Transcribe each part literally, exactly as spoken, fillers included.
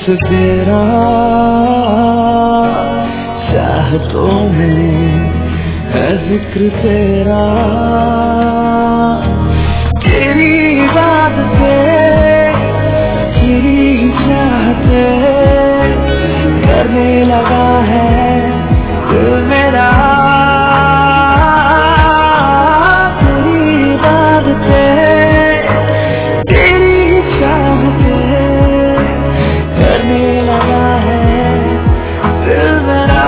तेरा चाहतों में है जिक्र तेरा, तेरी बात से तेरी चाहते करने लगा है दिल मेरा, तेरी बात से तेरी चाहते करने लगा है दिल मेरा।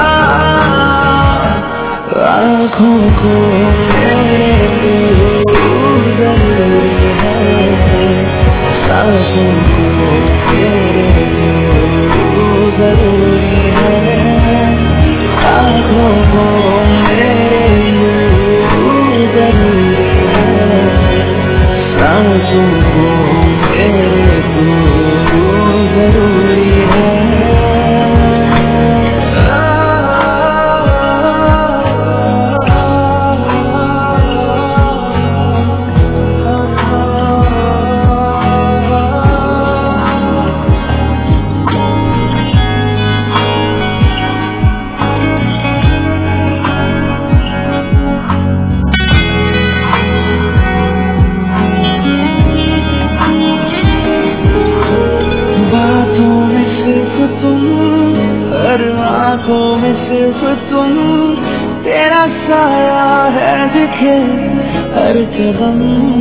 आँखों को मेरे तू जरूरी है, सांसों को मेरे तू जरूरी है, आँखों को मेरे तू जरूरी है, सांसों को मेरे तू जरूरी है। आँखों में सिर्फ तुम, तेरा साया है दिखे हर कदम,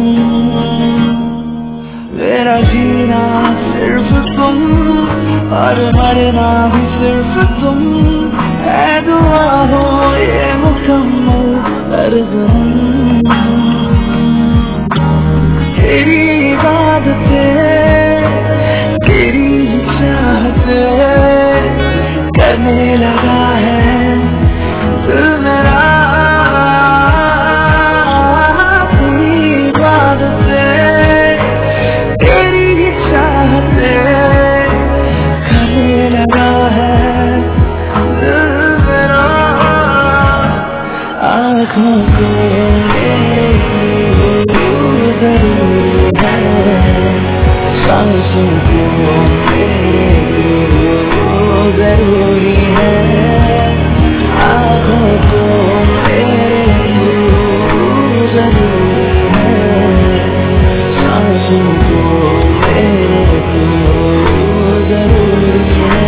मेरा जीना सिर्फ तुम और मरना भी सिर्फ तुम, है दुआ हो ये मुकम्मल हर दम। तेरी इबादतें तेरी चाहते करने लगा है दिल मेरा, तेरी बातें तेरी चाहते करने लगा है दिल मेरा। आँखों को मेरे जरूरी है, सांसों को मेरे जरूरी है, आँखों को मेरे तू जरूरी है, सांसों को मेरे तू जरूरी है।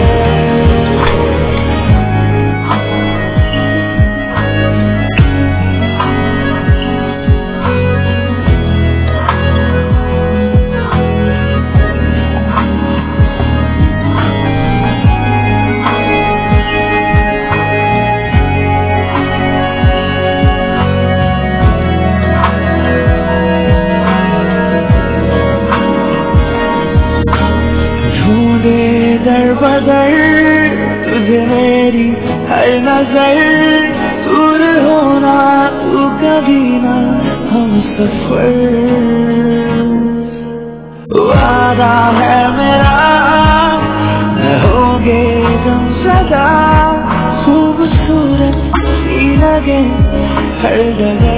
दर बदर तुझे मेरी हर नजर, दूर होना तू कभी ना हम सफर, वादा है मेरा होगे तुम सदा, खूबसूरत सी लगे हर जगह।